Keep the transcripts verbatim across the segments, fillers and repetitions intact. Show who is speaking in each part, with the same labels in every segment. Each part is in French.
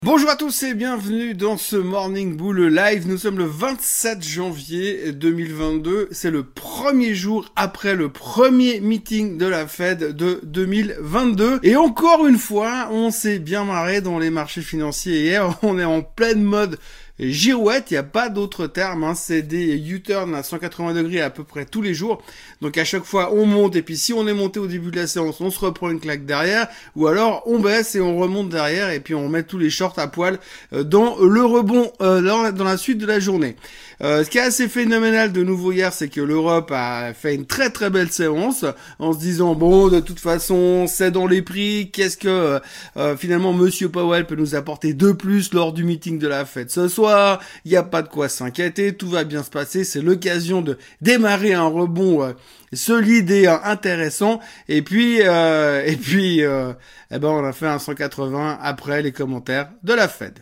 Speaker 1: Bonjour à tous et bienvenue dans ce Morning Bull Live. Nous sommes le vingt-sept janvier deux mille vingt-deux. C'est le premier jour après le premier meeting de la Fed de deux mille vingt-deux. Et encore une fois, on s'est bien marré dans les marchés financiers hier. On est en pleine mode girouette, il n'y a pas d'autre terme, hein. C'est des U-turns à cent quatre-vingts degrés à peu près tous les jours. Donc à chaque fois, on monte et puis si on est monté au début de la séance, on se reprend une claque derrière. Ou alors, on baisse et on remonte derrière et puis on met tous les shorts à poil dans le rebond euh, dans, dans la suite de la journée. Euh, ce qui est assez phénoménal de nouveau hier, c'est que l'Europe a fait une très très belle séance en se disant bon, de toute façon, c'est dans les prix. Qu'est-ce que euh, finalement Monsieur Powell peut nous apporter de plus lors du meeting de la Fed ce soir? Il n'y a pas de quoi s'inquiéter, tout va bien se passer. C'est l'occasion de démarrer un rebond euh, solide et euh, intéressant. Et puis, euh, et puis, euh, eh ben, on a fait un cent quatre-vingts après les commentaires de la Fed.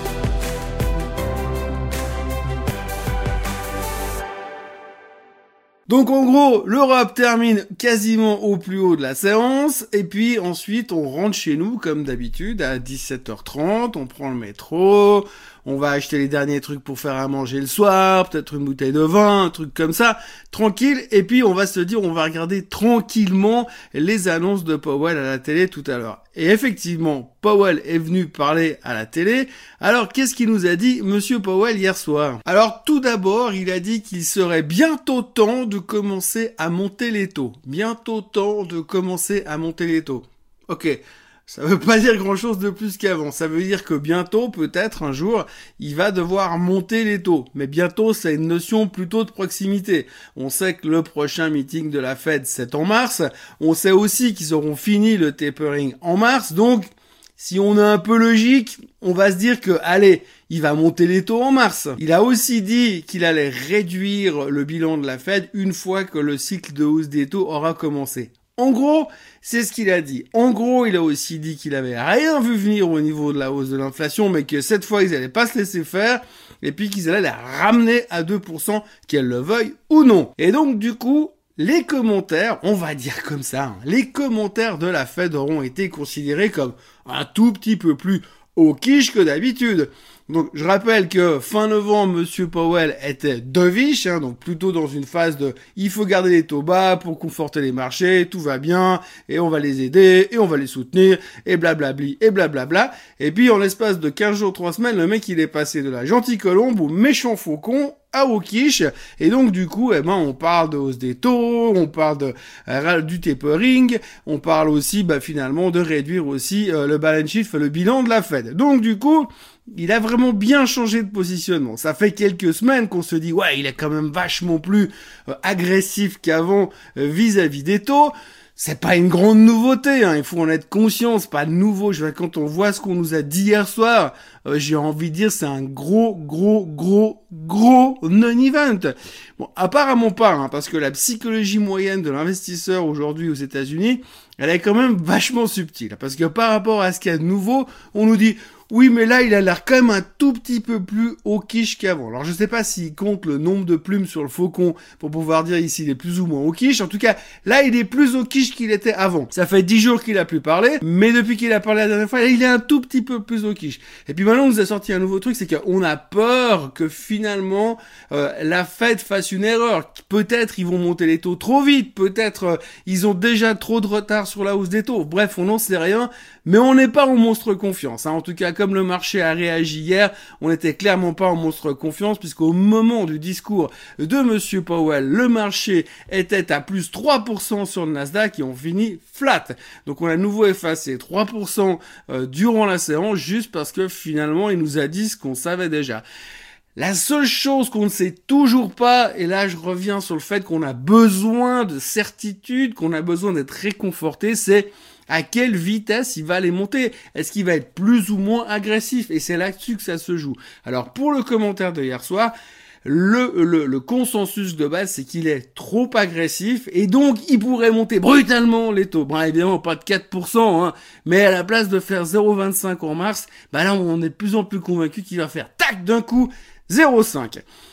Speaker 1: Donc en gros, l'Europe termine quasiment au plus haut de la séance, et puis ensuite on rentre chez nous comme d'habitude à dix-sept heures trente, on prend le métro, on va acheter les derniers trucs pour faire à manger le soir, peut-être une bouteille de vin, un truc comme ça, tranquille, et puis on va se dire, on va regarder tranquillement les annonces de Powell à la télé tout à l'heure. Et effectivement, Powell est venu parler à la télé. Alors, qu'est-ce qu'il nous a dit, Monsieur Powell, hier soir? Alors, tout d'abord, il a dit qu'il serait bientôt temps de commencer à monter les taux. Bientôt temps de commencer à monter les taux. Ok. Ça veut pas dire grand-chose de plus qu'avant. Ça veut dire que bientôt, peut-être un jour, il va devoir monter les taux. Mais bientôt, c'est une notion plutôt de proximité. On sait que le prochain meeting de la Fed, c'est en mars. On sait aussi qu'ils auront fini le tapering en mars. Donc, si on est un peu logique, on va se dire que, allez, il va monter les taux en mars. Il a aussi dit qu'il allait réduire le bilan de la Fed une fois que le cycle de hausse des taux aura commencé. En gros, c'est ce qu'il a dit. En gros, il a aussi dit qu'il avait rien vu venir au niveau de la hausse de l'inflation, mais que cette fois, ils allaient pas se laisser faire, et puis qu'ils allaient la ramener à deux pour cent, qu'elle le veuille ou non. Et donc, du coup, les commentaires, on va dire comme ça, hein, les commentaires de la Fed auront été considérés comme un tout petit peu plus au quiche que d'habitude. Donc, je rappelle que fin novembre, Monsieur Powell était dovish, hein, donc plutôt dans une phase de « il faut garder les taux bas pour conforter les marchés, tout va bien, et on va les aider, et on va les soutenir, et blablabli, et blablabla ». Et puis, en l'espace de quinze jours, trois semaines, le mec, il est passé de la gentille colombe au méchant faucon à Wokish, et donc du coup, eh ben, on parle de hausse des taux, on parle de euh, du tapering, on parle aussi, bah, finalement, de réduire aussi euh, le balance sheet, le bilan de la Fed. Donc du coup, il a vraiment bien changé de positionnement. Ça fait quelques semaines qu'on se dit, ouais, il est quand même vachement plus euh, agressif qu'avant euh, vis-à-vis des taux. C'est pas une grande nouveauté, hein. Il faut en être conscient, c'est pas nouveau. Je vois, quand on voit ce qu'on nous a dit hier soir, euh, j'ai envie de dire c'est un gros, gros, gros, gros non-event. Bon, apparemment pas, hein, parce que la psychologie moyenne de l'investisseur aujourd'hui aux États-Unis, elle est quand même vachement subtile. Parce que par rapport à ce qu'il y a de nouveau, on nous dit oui, mais là, il a l'air quand même un tout petit peu plus au quiche qu'avant. Alors, je sais pas s'il compte le nombre de plumes sur le faucon pour pouvoir dire ici il est plus ou moins au quiche. En tout cas, là, il est plus au quiche qu'il était avant. Ça fait dix jours qu'il a plus parlé, mais depuis qu'il a parlé la dernière fois, il est un tout petit peu plus au quiche. Et puis maintenant, on nous a sorti un nouveau truc, c'est qu'on a peur que finalement, euh, la Fed fasse une erreur. Peut-être ils vont monter les taux trop vite, peut-être euh, ils ont déjà trop de retard sur la hausse des taux. Bref, on n'en sait rien, mais on n'est pas en monstre confiance, hein. En tout cas, comme le marché a réagi hier, on n'était clairement pas en monstre confiance, puisqu'au moment du discours de Monsieur Powell, le marché était à plus trois pour cent sur le Nasdaq et on finit flat. Donc on a à nouveau effacé trois pour cent euh, durant la séance, juste parce que finalement il nous a dit ce qu'on savait déjà. La seule chose qu'on ne sait toujours pas, et là je reviens sur le fait qu'on a besoin de certitude, qu'on a besoin d'être réconforté, c'est à quelle vitesse il va les monter. Est-ce qu'il va être plus ou moins agressif? Et c'est là-dessus que ça se joue. Alors pour le commentaire de hier soir, le, le, le consensus de base, c'est qu'il est trop agressif et donc il pourrait monter brutalement les taux. Bon, évidemment, pas de quatre pour cent, hein, mais à la place de faire zéro virgule vingt-cinq en mars, bah là, on est de plus en plus convaincu qu'il va faire tac d'un coup zéro virgule cinq.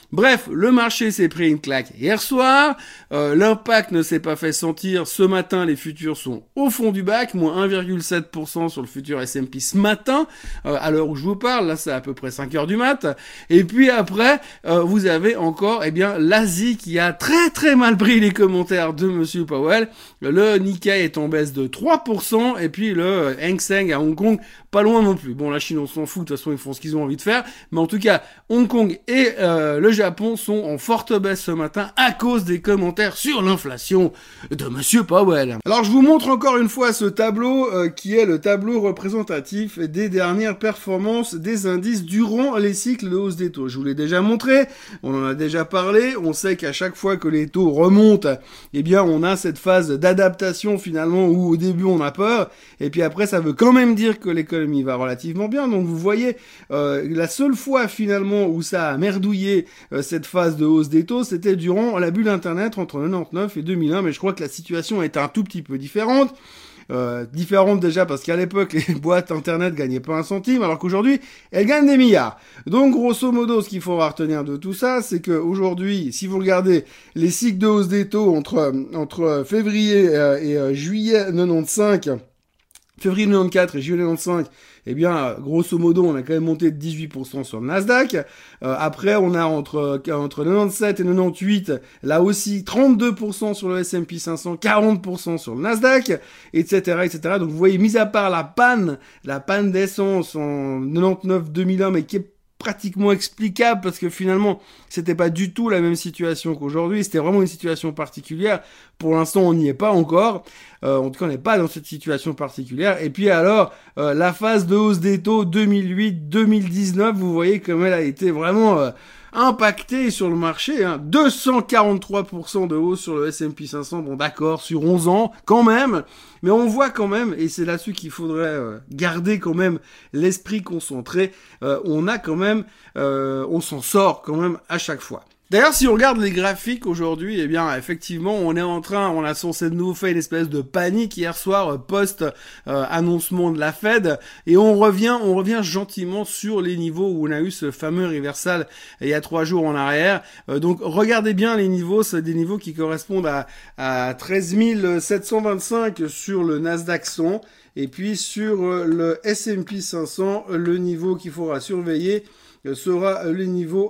Speaker 1: Bref, le marché s'est pris une claque hier soir, euh, l'impact ne s'est pas fait sentir, ce matin les futurs sont au fond du bac, moins un virgule sept pour cent sur le futur S and P ce matin, euh, à l'heure où je vous parle, là c'est à peu près cinq heures du mat, et puis après, euh, vous avez encore, eh bien, l'Asie qui a très très mal pris les commentaires de Monsieur Powell, le Nikkei est en baisse de trois pour cent, et puis le Hang Seng à Hong Kong, pas loin non plus. Bon, la Chine on s'en fout, de toute façon ils font ce qu'ils ont envie de faire, mais en tout cas, Hong Kong et euh, le Japon sont en forte baisse ce matin à cause des commentaires sur l'inflation de Monsieur Powell. Alors je vous montre encore une fois ce tableau euh, qui est le tableau représentatif des dernières performances des indices durant les cycles de hausse des taux. Je vous l'ai déjà montré, on en a déjà parlé, on sait qu'à chaque fois que les taux remontent, eh bien on a cette phase d'adaptation finalement où au début on a peur, et puis après ça veut quand même dire que l'économie va relativement bien. Donc vous voyez, euh, la seule fois finalement où ça a merdouillé euh, cette phase de hausse des taux, c'était durant la bulle internet entre quatre-vingt-dix-neuf et deux mille un, mais je crois que la situation est un tout petit peu différente. Euh, différente déjà parce qu'à l'époque les boîtes internet gagnaient pas un centime, alors qu'aujourd'hui elles gagnent des milliards. Donc grosso modo, ce qu'il faudra retenir de tout ça, c'est que aujourd'hui, si vous regardez les cycles de hausse des taux entre entre février euh, et euh, juillet quatre-vingt-quinze, février quatre-vingt-quatorze et juillet quatre-vingt-quinze, eh bien, grosso modo, on a quand même monté de dix-huit pour cent sur le Nasdaq. Euh, après, on a entre, entre quatre-vingt-dix-sept et quatre-vingt-dix-huit, là aussi, trente-deux pour cent sur le S and P cinq cents, quarante pour cent sur le Nasdaq, et cetera, et cetera. Donc, vous voyez, mis à part la panne, la panne d'essence en quatre-vingt-dix-neuf deux mille un, mais qui est pratiquement explicable parce que finalement c'était pas du tout la même situation qu'aujourd'hui, c'était vraiment une situation particulière. Pour l'instant on n'y est pas encore, euh, en tout cas on n'est pas dans cette situation particulière. Et puis alors euh, la phase de hausse des taux deux mille huit deux mille dix-neuf, vous voyez comme elle a été vraiment euh, impacté sur le marché, hein. deux cent quarante-trois pour cent de hausse sur le S and P cinq cents, bon d'accord, sur onze ans, quand même, mais on voit quand même, et c'est là-dessus qu'il faudrait euh, garder quand même l'esprit concentré, euh, on a quand même, euh, on s'en sort quand même à chaque fois. D'ailleurs, si on regarde les graphiques aujourd'hui, eh bien, effectivement, on est en train, on a censé de nouveau fait une espèce de panique hier soir, post-annoncement euh, de la Fed, et on revient, on revient gentiment sur les niveaux où on a eu ce fameux reversal il y a trois jours en arrière. Euh, donc, regardez bien les niveaux, c'est des niveaux qui correspondent à, à treize mille sept cent vingt-cinq sur le Nasdaq cent, et puis sur le S and P cinq cents, le niveau qu'il faudra surveiller sera le niveau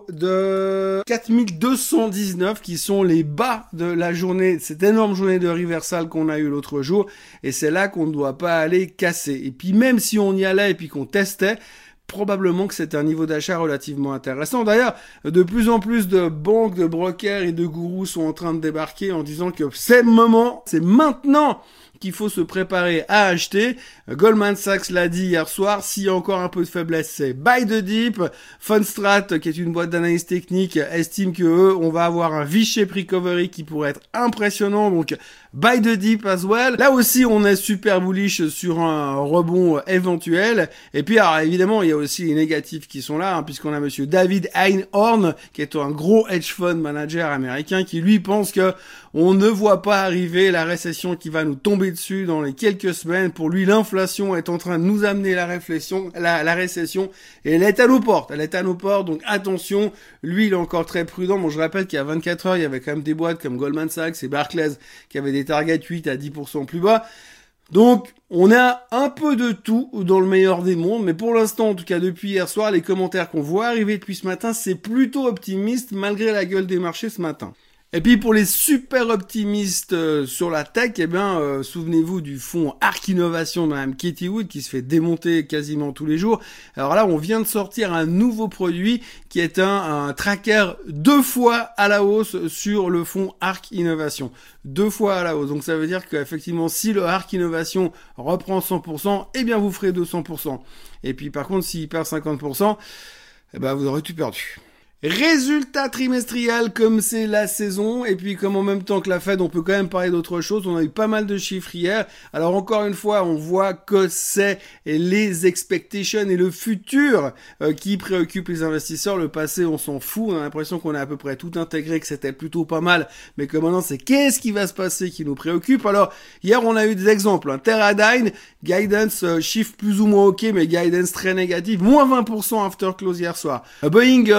Speaker 1: de quatre mille deux cent dix-neuf, qui sont les bas de la journée, cette énorme journée de reversal qu'on a eu l'autre jour, et c'est là qu'on ne doit pas aller casser. Et puis même si on y allait et puis qu'on testait, probablement que c'est un niveau d'achat relativement intéressant. D'ailleurs, de plus en plus de banques, de brokers et de gourous sont en train de débarquer en disant que c'est le moment, c'est maintenant qu'il faut se préparer à acheter. Goldman Sachs l'a dit hier soir, s'il y a encore un peu de faiblesse, c'est buy the dip. Fundstrat, qui est une boîte d'analyse technique, estime que eux, on va avoir un V-shape recovery qui pourrait être impressionnant, donc buy the dip as well. Là aussi, on est super bullish sur un rebond éventuel. Et puis, alors, évidemment, il y a aussi les négatifs qui sont là, hein, puisqu'on a monsieur David Einhorn, qui est un gros hedge fund manager américain, qui lui pense que on ne voit pas arriver la récession qui va nous tomber dessus dans les quelques semaines. Pour lui, l'inflation est en train de nous amener la réflexion, la, la récession, et elle est à nos portes. Elle est à nos portes, donc attention. Lui, il est encore très prudent. Bon, je rappelle qu'il y a vingt-quatre heures, il y avait quand même des boîtes comme Goldman Sachs et Barclays qui avaient des targets huit à dix pour cent plus bas. Donc, on a un peu de tout dans le meilleur des mondes, mais pour l'instant, en tout cas depuis hier soir, les commentaires qu'on voit arriver depuis ce matin, c'est plutôt optimiste malgré la gueule des marchés ce matin. Et puis pour les super optimistes euh, sur la tech, eh bien, euh, souvenez-vous du fonds Ark Innovation de Madame Katie Wood qui se fait démonter quasiment tous les jours. Alors là, on vient de sortir un nouveau produit qui est un, un tracker deux fois à la hausse sur le fonds Ark Innovation. Deux fois à la hausse. Donc ça veut dire qu'effectivement, si le Ark Innovation reprend cent pour cent, eh bien vous ferez deux cents pour cent. Et puis par contre, s'il perd cinquante pour cent, eh ben vous aurez tout perdu. Résultat trimestriel comme c'est la saison, et puis comme en même temps que la Fed, on peut quand même parler d'autre chose. On a eu pas mal de chiffres hier. Alors encore une fois, on voit que c'est les expectations et le futur euh, qui préoccupent les investisseurs. Le passé, on s'en fout. On a l'impression qu'on a à peu près tout intégré, que c'était plutôt pas mal. Mais que maintenant, c'est qu'est-ce qui va se passer qui nous préoccupe. Alors hier, on a eu des exemples. Hein. Teradyne, guidance, euh, chiffre plus ou moins ok, mais guidance très négative. Moins vingt pour cent after close hier soir. Euh, Boeing, euh, troisième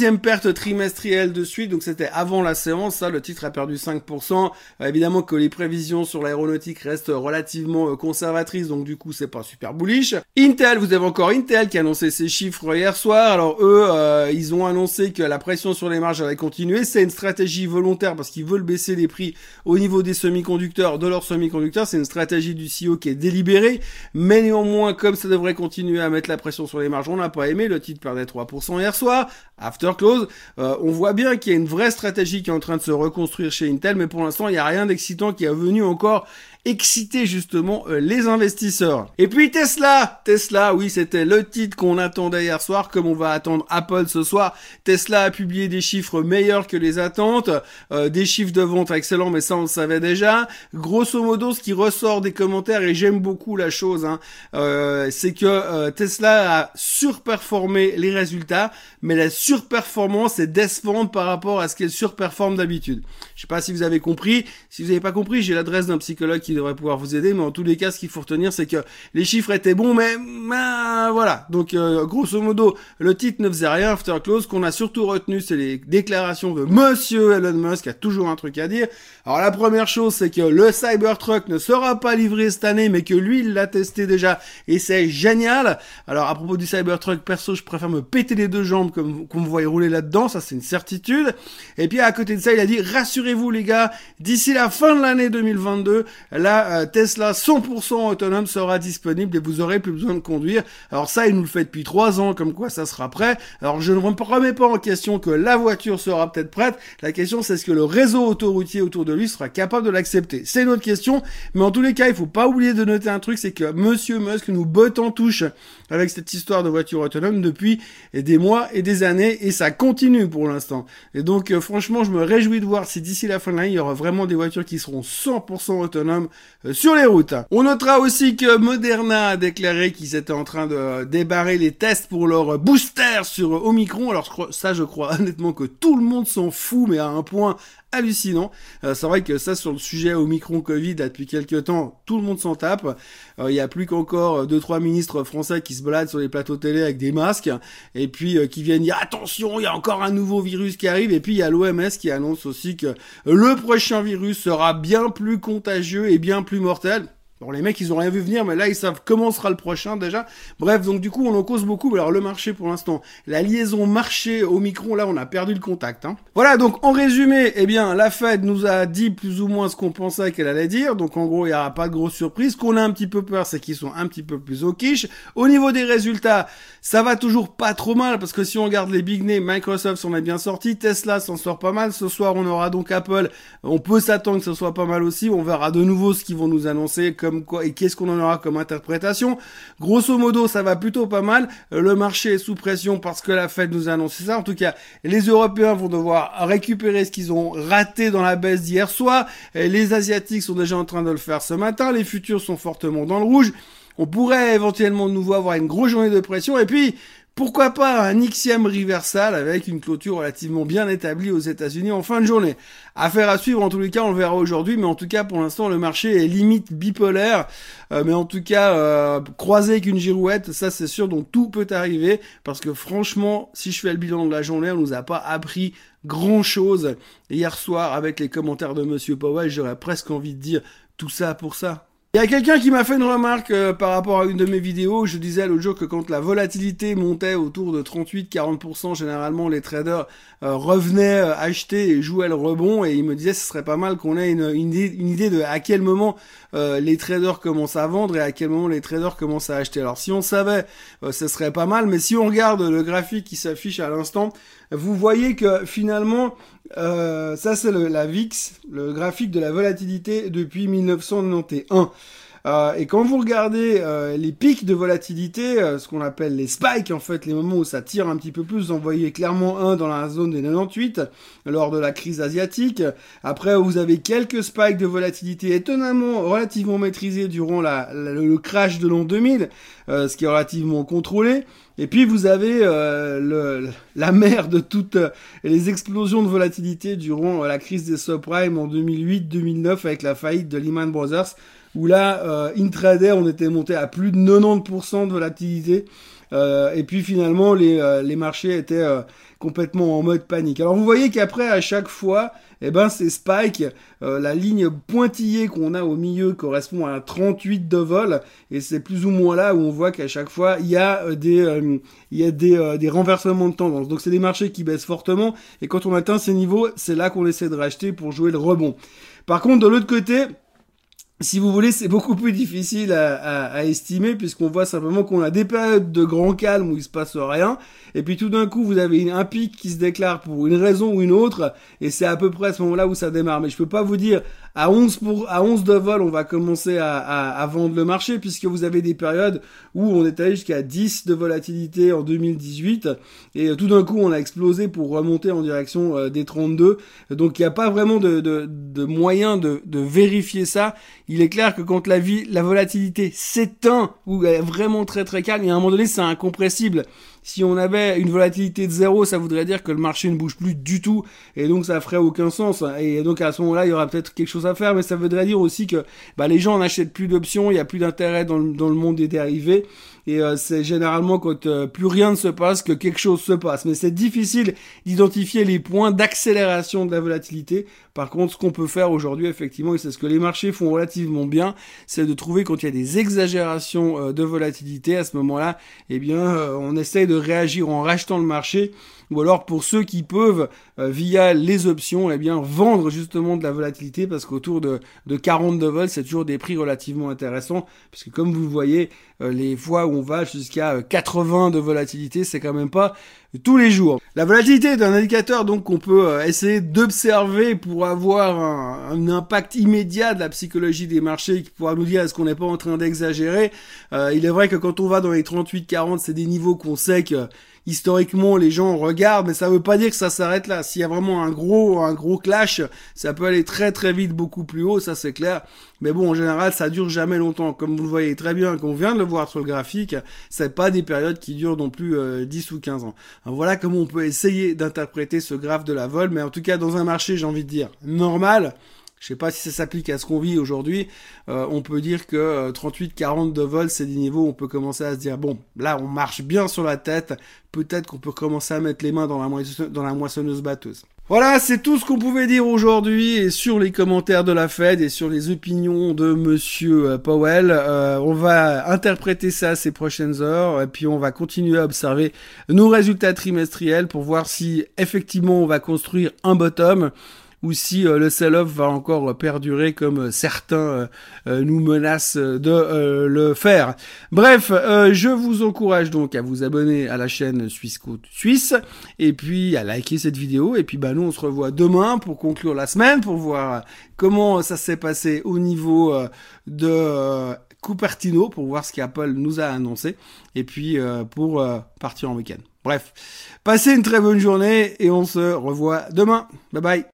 Speaker 1: deuxième perte trimestrielle de suite, donc c'était avant la séance, ça, le titre a perdu cinq pour cent. Euh, évidemment que les prévisions sur l'aéronautique restent relativement euh, conservatrices, donc du coup c'est pas super bullish. Intel, vous avez encore Intel qui a annoncé ses chiffres hier soir. Alors eux, euh, ils ont annoncé que la pression sur les marges allait continuer. C'est une stratégie volontaire parce qu'ils veulent baisser les prix au niveau des semi-conducteurs, de leurs semi-conducteurs. C'est une stratégie du C E O qui est délibérée, mais néanmoins, comme ça devrait continuer à mettre la pression sur les marges, on n'a pas aimé. Le titre perdait trois pour cent hier soir. After close, euh, on voit bien qu'il y a une vraie stratégie qui est en train de se reconstruire chez Intel, mais pour l'instant, il n'y a rien d'excitant qui est venu encore exciter justement euh, les investisseurs. Et puis Tesla, Tesla, oui, c'était le titre qu'on attendait hier soir, comme on va attendre Apple ce soir. Tesla a publié des chiffres meilleurs que les attentes, euh, des chiffres de vente excellents, mais ça on le savait déjà. Grosso modo, ce qui ressort des commentaires, et j'aime beaucoup la chose, hein, euh, c'est que euh, Tesla a surperformé les résultats, mais la surperformance est décevante par rapport à ce qu'elle surperforme d'habitude. Je sais pas si vous avez compris. Si vous n'avez pas compris, j'ai l'adresse d'un psychologue qui devrait pouvoir vous aider, mais en tous les cas, ce qu'il faut retenir, c'est que les chiffres étaient bons, mais ben, voilà. Donc, euh, grosso modo, le titre ne faisait rien after close. Ce qu'on a surtout retenu, c'est les déclarations de Monsieur Elon Musk, qui a toujours un truc à dire. Alors, la première chose, c'est que le Cybertruck ne sera pas livré cette année, mais que lui, il l'a testé déjà, et c'est génial. Alors, à propos du Cybertruck, perso, je préfère me péter les deux jambes comme qu'on me voit rouler là-dedans, ça c'est une certitude. Et puis, à côté de ça, il a dit, rassurez-vous les gars, d'ici la fin de l'année deux mille vingt-deux, la euh, Tesla cent pour cent autonome sera disponible et vous aurez plus besoin de conduire. Alors ça, il nous le fait depuis trois ans, comme quoi ça sera prêt. Alors je ne remets pas en question que la voiture sera peut-être prête. La question, c'est est-ce que le réseau autoroutier autour de lui sera capable de l'accepter. C'est une autre question, mais en tous les cas, il faut pas oublier de noter un truc, c'est que Monsieur Musk nous botte en touche avec cette histoire de voiture autonome depuis des mois et des années, et ça continue pour l'instant. Et donc, euh, franchement, je me réjouis de voir si d'ici la fin de l'année, il y aura vraiment des voitures qui seront cent pour cent autonomes euh, sur les routes. On notera aussi que Moderna a déclaré qu'ils étaient en train de débarrer les tests pour leur booster sur Omicron. Alors, je crois, ça, je crois honnêtement que tout le monde s'en fout, mais à un point hallucinant. Euh, c'est vrai que ça, sur le sujet Omicron Covid, là, depuis quelques temps, tout le monde s'en tape. Il euh, y a plus qu'encore deux, trois ministres français qui se baladent sur les plateaux télé avec des masques, et puis euh, qui viennent dire attention, il y a encore un nouveau virus qui arrive, et puis il y a l'O M S qui annonce aussi que le prochain virus sera bien plus contagieux et bien plus mortel. Bon, les mecs, ils ont rien vu venir, mais là, ils savent comment sera le prochain, déjà. Bref, donc, du coup, on en cause beaucoup. Alors, le marché, pour l'instant, la liaison marché-Omicron, là, on a perdu le contact, hein. Voilà, donc, en résumé, eh bien, la Fed nous a dit plus ou moins ce qu'on pensait qu'elle allait dire. Donc, en gros, il n'y aura pas de grosse surprise. Ce qu'on a un petit peu peur, c'est qu'ils sont un petit peu plus au quiche. Au niveau des résultats, ça va toujours pas trop mal, parce que si on regarde les big names, Microsoft s'en est bien sorti, Tesla s'en sort pas mal. Ce soir, on aura donc Apple. On peut s'attendre que ce soit pas mal aussi. On verra de nouveau ce qu'ils vont nous annoncer, comme quoi, et qu'est-ce qu'on en aura comme interprétation. Grosso modo, ça va plutôt pas mal. Le marché est sous pression parce que la Fed nous a annoncé ça. En tout cas, les Européens vont devoir récupérer ce qu'ils ont raté dans la baisse d'hier soir. Les Asiatiques sont déjà en train de le faire ce matin. Les futurs sont fortement dans le rouge. On pourrait éventuellement de nouveau avoir une grosse journée de pression. Et puis, pourquoi pas un Xème reversal avec une clôture relativement bien établie aux États-Unis en fin de journée. Affaire à suivre, en tous les cas, on le verra aujourd'hui, mais en tout cas, pour l'instant, le marché est limite bipolaire, euh, mais en tout cas, euh, croisé avec une girouette, ça c'est sûr, donc tout peut arriver, parce que franchement, si je fais le bilan de la journée, on nous a pas appris grand chose. Hier soir, avec les commentaires de Monsieur Powell, j'aurais presque envie de dire tout ça pour ça. Il y a quelqu'un qui m'a fait une remarque euh, par rapport à une de mes vidéos. Je disais l'autre jour que quand la volatilité montait autour de trente-huit à quarante pour cent, généralement les traders euh, revenaient euh, acheter et jouaient le rebond. Et il me disait ce serait pas mal qu'on ait une, une, idée, une idée de à quel moment euh, les traders commencent à vendre et à quel moment les traders commencent à acheter. Alors si on savait, euh, ce serait pas mal. Mais si on regarde le graphique qui s'affiche à l'instant, vous voyez que finalement, euh, ça c'est le, la V I X, le graphique de la volatilité depuis mille neuf cent quatre-vingt-onze. Euh, et quand vous regardez euh, les pics de volatilité, euh, ce qu'on appelle les spikes, en fait, les moments où ça tire un petit peu plus, vous en voyez clairement un dans la zone des quatre-vingt-dix-huit, lors de la crise asiatique. Après, vous avez quelques spikes de volatilité étonnamment relativement maîtrisés durant la, la, le crash de l'an deux mille, euh, ce qui est relativement contrôlé. Et puis vous avez euh, le, la mer de toutes euh, les explosions de volatilité durant euh, la crise des subprimes en deux mille huit deux mille neuf avec la faillite de Lehman Brothers, où là, euh, intraday, on était monté à plus de quatre-vingt-dix pour cent de volatilité. Euh, et puis finalement, les, euh, les marchés étaient euh, complètement en mode panique. Alors vous voyez qu'après, à chaque fois, eh ben ces spikes, euh, la ligne pointillée qu'on a au milieu correspond à un trente-huit de vol, et c'est plus ou moins là où on voit qu'à chaque fois, il y a euh, des euh, il y a des, euh, des renversements de tendance. Donc c'est des marchés qui baissent fortement, et quand on atteint ces niveaux, c'est là qu'on essaie de racheter pour jouer le rebond. Par contre, de l'autre côté, si vous voulez, c'est beaucoup plus difficile à, à, à estimer, puisqu'on voit simplement qu'on a des périodes de grand calme où il se passe rien, et puis tout d'un coup vous avez un pic qui se déclare pour une raison ou une autre, et c'est à peu près à ce moment-là où ça démarre. Mais je peux pas vous dire à onze pour à onze de vol on va commencer à, à, à vendre le marché, puisque vous avez des périodes où on est allé jusqu'à dix de volatilité en deux mille dix-huit, et tout d'un coup on a explosé pour remonter en direction euh, des trente-deux. Donc il n'y a pas vraiment de, de, de moyen de, de vérifier ça. Il est clair que quand la, vie, la volatilité s'éteint, ou elle est vraiment très très calme, et à un moment donné c'est incompressible. Si on avait une volatilité de zéro, ça voudrait dire que le marché ne bouge plus du tout, et donc ça ferait aucun sens. Et donc à ce moment-là, il y aura peut-être quelque chose à faire, mais ça voudrait dire aussi que bah, les gens n'achètent plus d'options, il n'y a plus d'intérêt dans le, dans le monde des dérivés, et euh, c'est généralement quand euh, plus rien ne se passe que quelque chose se passe. Mais c'est difficile d'identifier les points d'accélération de la volatilité. Par contre, ce qu'on peut faire aujourd'hui, effectivement, et c'est ce que les marchés font relativement bien, c'est de trouver quand il y a des exagérations euh, de volatilité. À ce moment-là, eh bien, euh, on essaye de réagir en rachetant le marché, ou alors pour ceux qui peuvent, euh, via les options, eh bien, vendre justement de la volatilité, parce qu'autour de, de quarante de vol, c'est toujours des prix relativement intéressants, puisque comme vous le voyez, euh, les fois où on va jusqu'à quatre-vingts de volatilité, c'est quand même pas tous les jours. La volatilité est un indicateur donc qu'on peut euh, essayer d'observer pour avoir un, un impact immédiat de la psychologie des marchés, qui pourra nous dire est-ce qu'on n'est pas en train d'exagérer. Euh, il est vrai que quand on va dans les trente-huit quarante, c'est des niveaux qu'on sait que historiquement les gens regardent, mais ça veut pas dire que ça s'arrête là. S'il y a vraiment un gros un gros clash, ça peut aller très très vite, beaucoup plus haut, ça c'est clair. Mais bon, en général, ça dure jamais longtemps. Comme vous le voyez très bien, qu'on vient de le voir sur le graphique, c'est pas des périodes qui durent non plus euh, dix ou quinze ans. Alors voilà comment on peut essayer d'interpréter ce graphe de la vol, mais en tout cas dans un marché, j'ai envie de dire, normal. Je sais pas si ça s'applique à ce qu'on vit aujourd'hui. Euh, on peut dire que euh, trente-huit quarante de vol, c'est des niveaux où on peut commencer à se dire, bon, là, on marche bien sur la tête. Peut-être qu'on peut commencer à mettre les mains dans la, moisse- dans la moissonneuse batteuse. Voilà, c'est tout ce qu'on pouvait dire aujourd'hui, et sur les commentaires de la Fed et sur les opinions de Monsieur Powell. Euh, on va interpréter ça ces prochaines heures, et puis on va continuer à observer nos résultats trimestriels pour voir si effectivement on va construire un bottom, ou si euh, le sell-off va encore euh, perdurer comme euh, certains euh, euh, nous menacent de euh, le faire. Bref, euh, je vous encourage donc à vous abonner à la chaîne Suisse Côte Suisse, et puis à liker cette vidéo, et puis bah nous on se revoit demain pour conclure la semaine, pour voir comment ça s'est passé au niveau euh, de euh, Cupertino, pour voir ce qu'Apple nous a annoncé, et puis euh, pour euh, partir en week-end. Bref, passez une très bonne journée, et on se revoit demain. Bye bye.